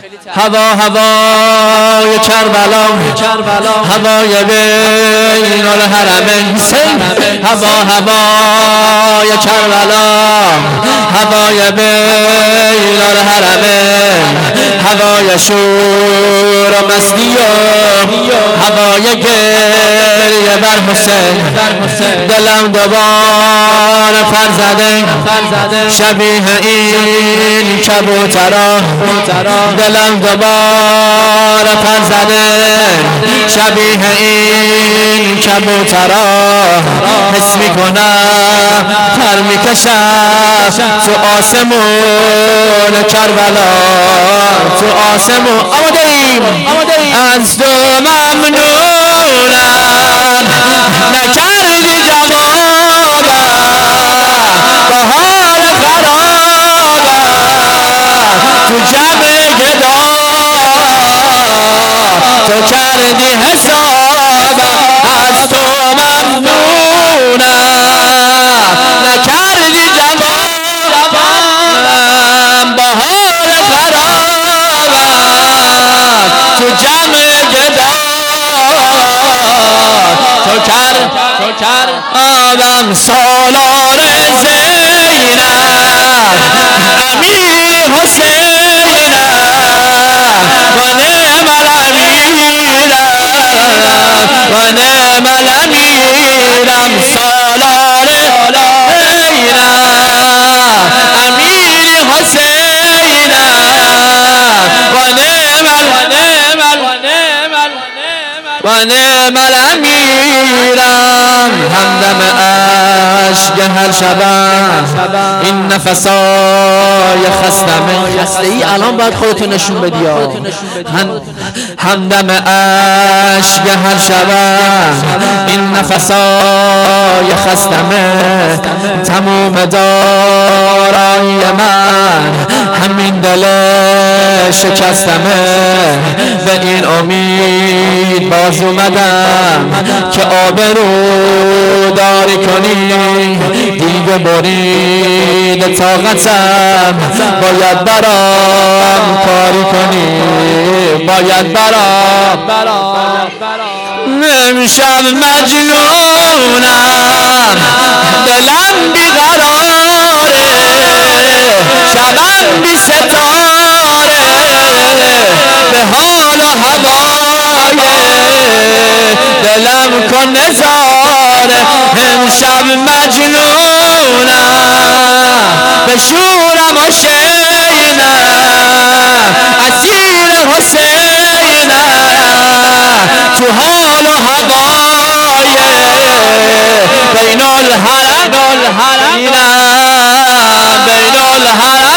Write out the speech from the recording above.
هوای کربلا هوای بین الحرمین هوای کربلا هوای بین الحرمین هوای شور و مستی و هوای گریه بر حسین دلم دوباره پر زده شبیه این کبوترا دلم دوباره پر زده شبیه این کبوترا حس میکنم پر میکشم تو آسمون کربلا تو آسمون آماده‌ایم از تو ممنونم نکردی جوابم بهار خرابم تو جمع گدا تو کردی حسابم از تو ممنونم نکردی جوابم بهار خرابم تو جمع گدا تو کردم سالار زینب امیر حسینم و نعم الامیرم و نعم الامیرم سالار زینب امیر حسینم و نعم الامیرم همدم عشق هر شبم این نفسای خسته ای الان باید خودتو نشون بدی همدم عشق هر شبم این نفسای خستمه تموم دارای من همین دل شکستمه به این امید باز اومدم که آبرو داری کنی دیگه برید طاقتم باید برام کاری کنی باید برام امشب مجنونم دلم بیقراره شبم بی ستاره به حال و هوای دلم کن نظاره امشب مجنونم به شورم و شینم اسیر حسینم تو حال و هوای بین الحرمین